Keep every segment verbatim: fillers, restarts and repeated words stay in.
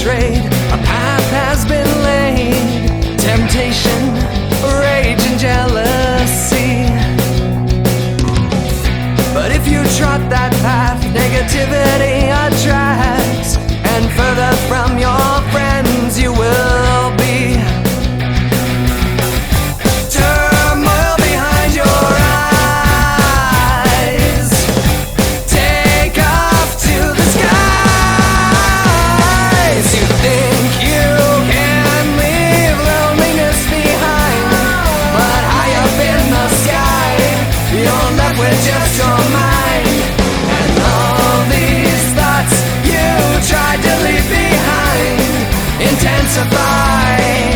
betrayed. A path has been laid. Temptation, rage and jealousy. But if you trot that path, negativity attracts, and further from your friends you will be. Turmoil behind your eyes. Take off to the skies. You think you can leave loneliness behind, but high up in the sky you're left with just your mind. And all these thoughts you tried to leave behind intensify,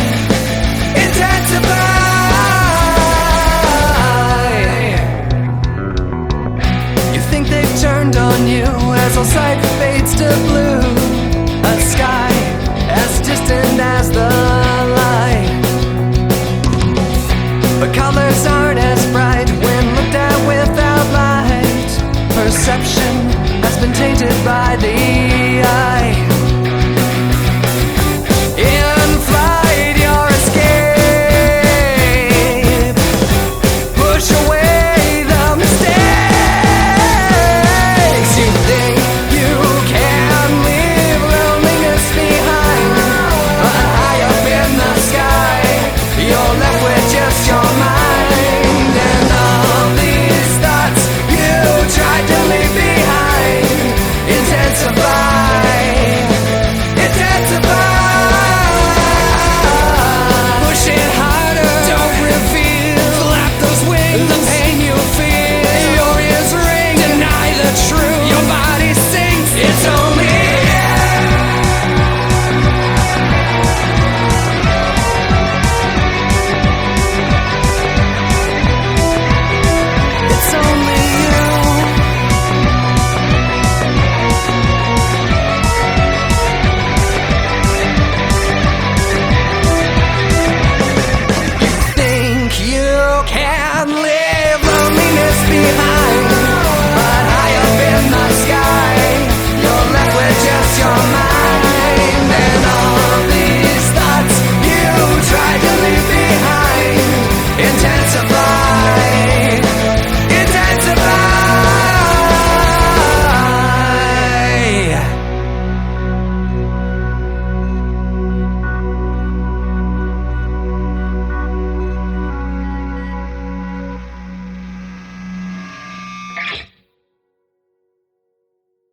intensify. You think they've turned on you as all sight fades to blue, a sky as distant as the light. But colors aren't as bright when looked at without light. Perception has been tainted by the